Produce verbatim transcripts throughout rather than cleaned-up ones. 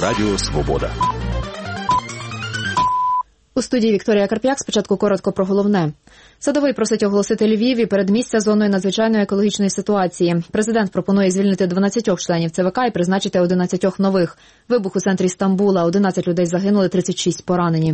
Радіо Свобода. У студії Вікторія Карп'як. Спочатку коротко про головне. Садовий просить оголосити Львів і передмістя зоною надзвичайної екологічної ситуації. Президент пропонує звільнити дванадцять членів ЦВК і призначити одинадцять нових. Вибух у центрі Стамбула. одинадцять людей загинули, тридцять шість поранені.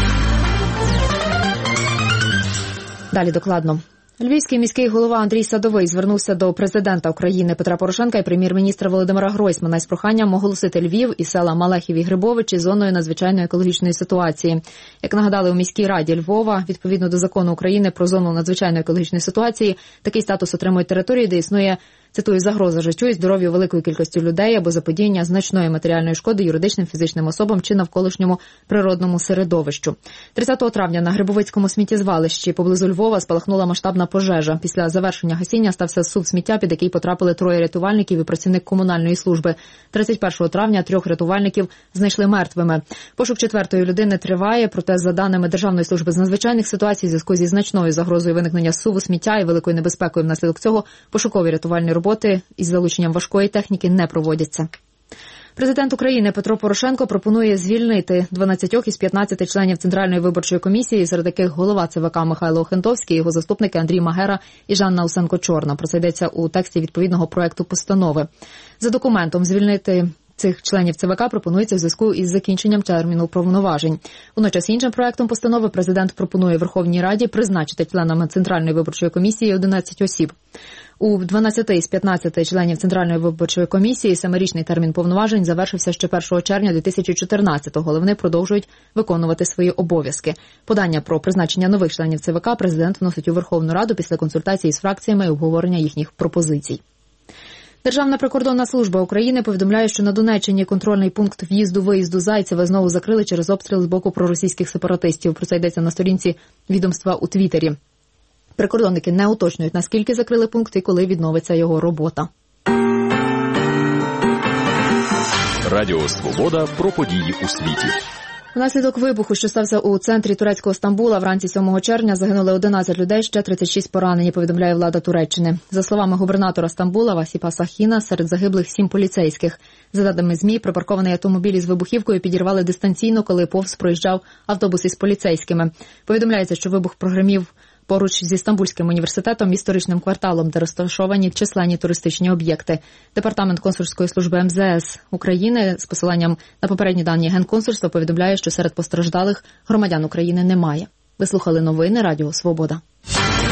Далі докладно. Львівський міський голова Андрій Садовий звернувся до президента України Петра Порошенка і прем'єр-міністра Володимира Гройсмана із проханням оголосити Львів і села Малехів і Грибовичі зоною надзвичайної екологічної ситуації. Як нагадали у міській раді Львова, відповідно до закону України про зону надзвичайної екологічної ситуації, такий статус отримують території, де існує, цитую, загроза життю і здоров'ю великої кількості людей або заподіяння значної матеріальної шкоди юридичним, фізичним особам чи навколишньому природному середовищу. тридцятого травня на Грибовицькому сміттєзвалищі поблизу Львова спалахнула масштабна пожежа. Після завершення гасіння стався сув сміття, під який потрапили троє рятувальників і працівник комунальної служби. тридцять першого травня трьох рятувальників знайшли мертвими. Пошук четвертої людини триває, проте, за даними Державної служби з надзвичайних ситуацій, в зв'язку зі значною загрозою виникнення суву сміття і великою небезпекою внаслідок цього, пошукові рятувальні роботи із залученням важкої техніки не проводяться. Президент України Петро Порошенко пропонує звільнити дванадцять із п'ятнадцяти членів Центральної виборчої комісії, серед яких голова ЦВК Михайло Охендовський, його заступники Андрій Магера і Жанна Усенко-Чорна. Про це йдеться у тексті відповідного проекту постанови. За документом звільнити цих членів ЦВК пропонується в зв'язку із закінченням терміну повноважень. Водночас іншим проектом постанови президент пропонує Верховній Раді призначити членами Центральної виборчої комісії одинадцять осіб. У дванадцяти з п'ятнадцяти членів Центральної виборчої комісії семирічний термін повноважень завершився ще першого червня дві тисячі чотирнадцятого, але вони продовжують виконувати свої обов'язки. Подання про призначення нових членів ЦВК президент вносить у Верховну Раду після консультацій з фракціями і обговорення їхніх пропозицій. Державна прикордонна служба України повідомляє, що на Донеччині контрольний пункт в'їзду-виїзду Зайцеве знову закрили через обстріл з боку проросійських сепаратистів. Про це йдеться на сторінці відомства у Твіттері. Прикордонники не уточнюють, наскільки закрили пункт і коли відновиться його робота. Радіо Свобода про події у світі. Внаслідок вибуху, що стався у центрі турецького Стамбула, вранці сьомого червня загинули одинадцять людей, ще тридцять шість поранені, повідомляє влада Туреччини. За словами губернатора Стамбула Васіпа Сахіна, серед загиблих сім поліцейських. За даними ЗМІ, припаркований автомобіль із вибухівкою підірвали дистанційно, коли повз проїжджав автобус із поліцейськими. Повідомляється, що вибух прогримів поруч зі Стамбульським університетом, історичним кварталом, де розташовані численні туристичні об'єкти. Департамент консульської служби ем зе ес України з посиланням на попередні дані Генконсульства повідомляє, що серед постраждалих громадян України немає. Ви слухали новини Радіо Свобода.